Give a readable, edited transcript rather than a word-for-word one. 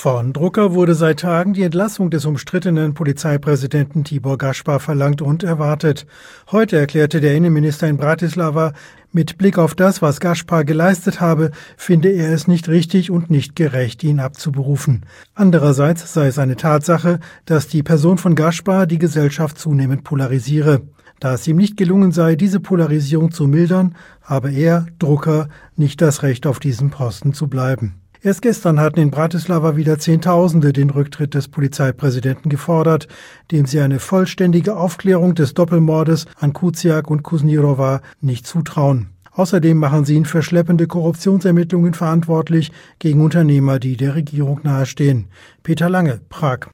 Von Drucker wurde seit Tagen die Entlassung des umstrittenen Polizeipräsidenten Tibor Gašpar verlangt und erwartet. Heute erklärte der Innenminister in Bratislava, mit Blick auf das, was Gašpar geleistet habe, finde er es nicht richtig und nicht gerecht, ihn abzuberufen. Andererseits sei es eine Tatsache, dass die Person von Gašpar die Gesellschaft zunehmend polarisiere. Da es ihm nicht gelungen sei, diese Polarisierung zu mildern, habe er, Drucker, nicht das Recht, auf diesem Posten zu bleiben. Erst gestern hatten in Bratislava wieder Zehntausende den Rücktritt des Polizeipräsidenten gefordert, dem sie eine vollständige Aufklärung des Doppelmordes an Kuciak und Kusnirova nicht zutrauen. Außerdem machen sie ihn für schleppende Korruptionsermittlungen verantwortlich gegen Unternehmer, die der Regierung nahestehen. Peter Lange, Prag.